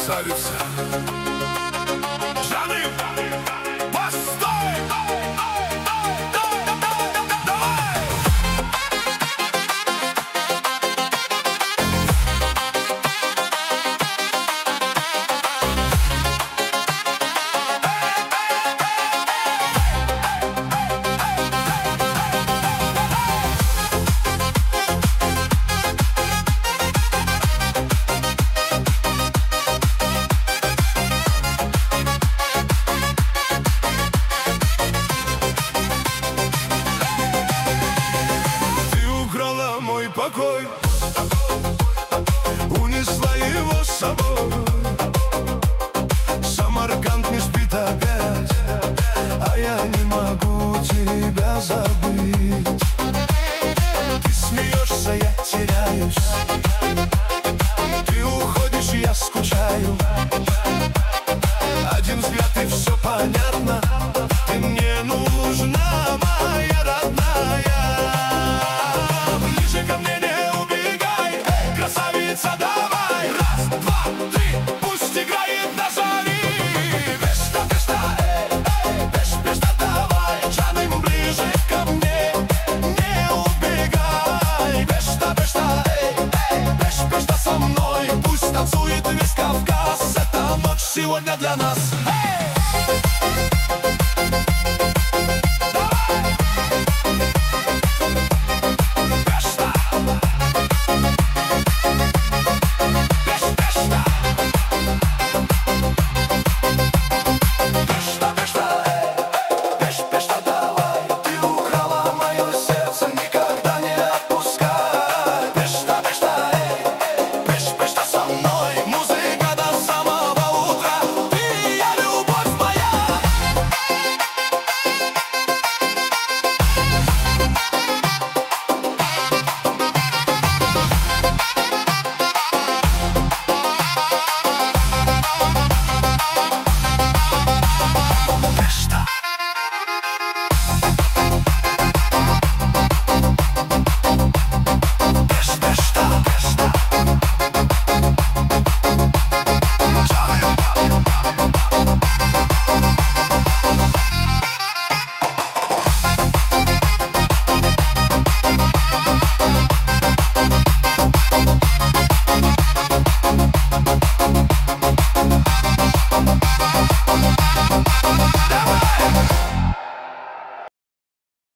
красавица. Жаным, постой! Давай! Мой покой, унесла его с собой. Самарканд не спит опять, а я не могу тебя забыть. Ты смеешься, я теряюсь, ты уходишь, я скучаю. Один взгляд и все понятно, ты мне нужна моя.